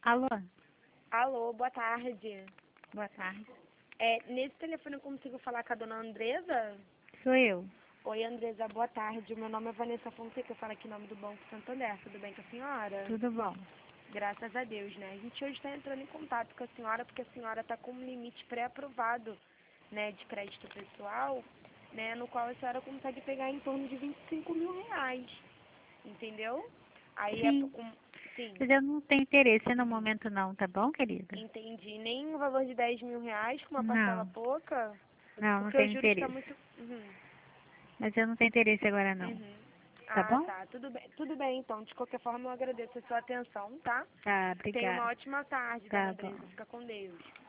Alô, Alô, boa tarde. boa tarde. Nesse telefone eu consigo falar com a dona Andresa? Sou eu. Oi, Andresa, boa tarde. Meu nome é Vanessa Fonseca, eu falo aqui em nome do Banco Santander. Tudo bem com a senhora? Tudo bom? Graças a Deus, né? A gente hoje está entrando em contato com a senhora porque a senhora está com um limite pré-aprovado, né, de crédito pessoal, né, no qual a senhora consegue pegar em torno de R$ 25.000, entendeu? Aí é Sim, sim, mas eu não tenho interesse no momento não, tá bom, querida? entendi. Nem o valor de R$ 10.000 com uma parcela Não, pouca? não Porque os tenho juros estão interesse. muito. Uhum, Mas eu não tenho interesse agora não, uhum. tá Ah, bom? tá. Tudo bem, então. De qualquer forma, eu agradeço a sua atenção, tá? Tá, Tenha uma obrigada. ótima tarde, dona Tá bom. Andresa. Fica com Deus.